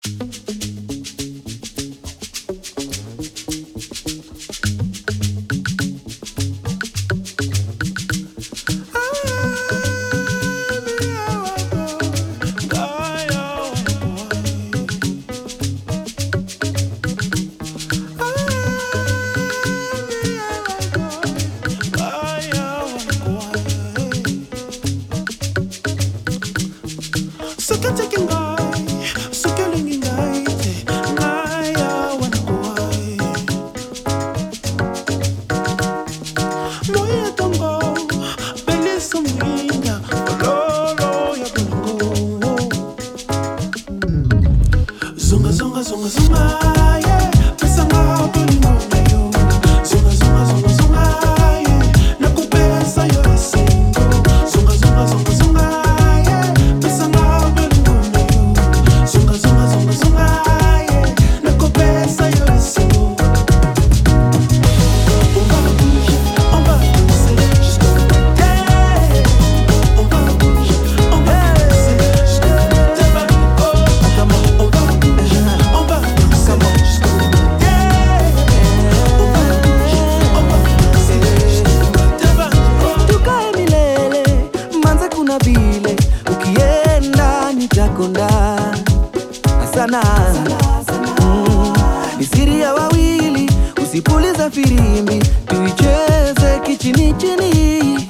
Usipuliza firimbi, tuicheze kichini chini.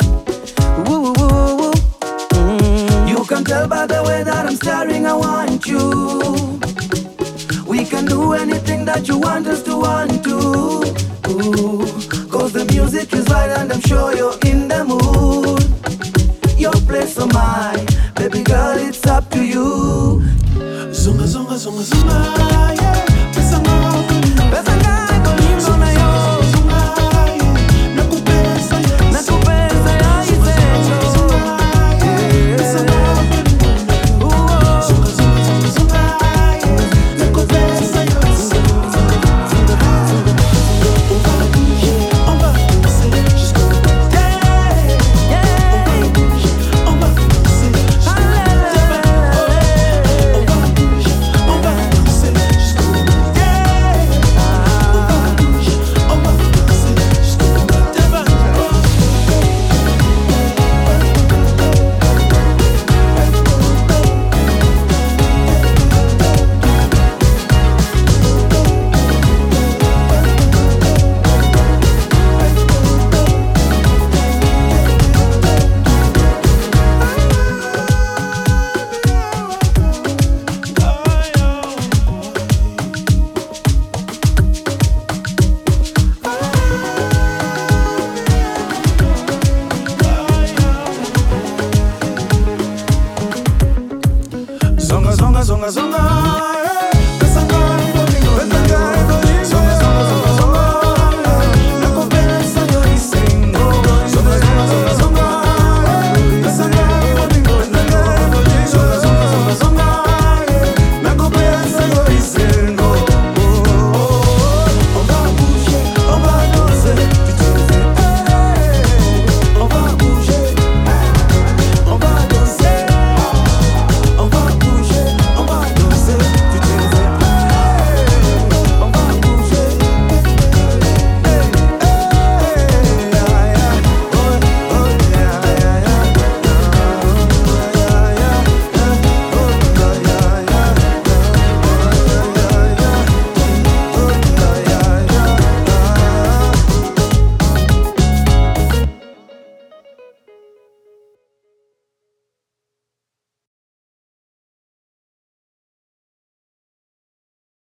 You can tell by the way that I'm staring, I want you. We can do anything that you want us to want to. Cause the music is right and I'm sure you're in the mood. Your place or mine, baby girl, it's up to you. Zunga, zunga, zunga, zunga, yeah. Zonga, zonga, zonga, zonga.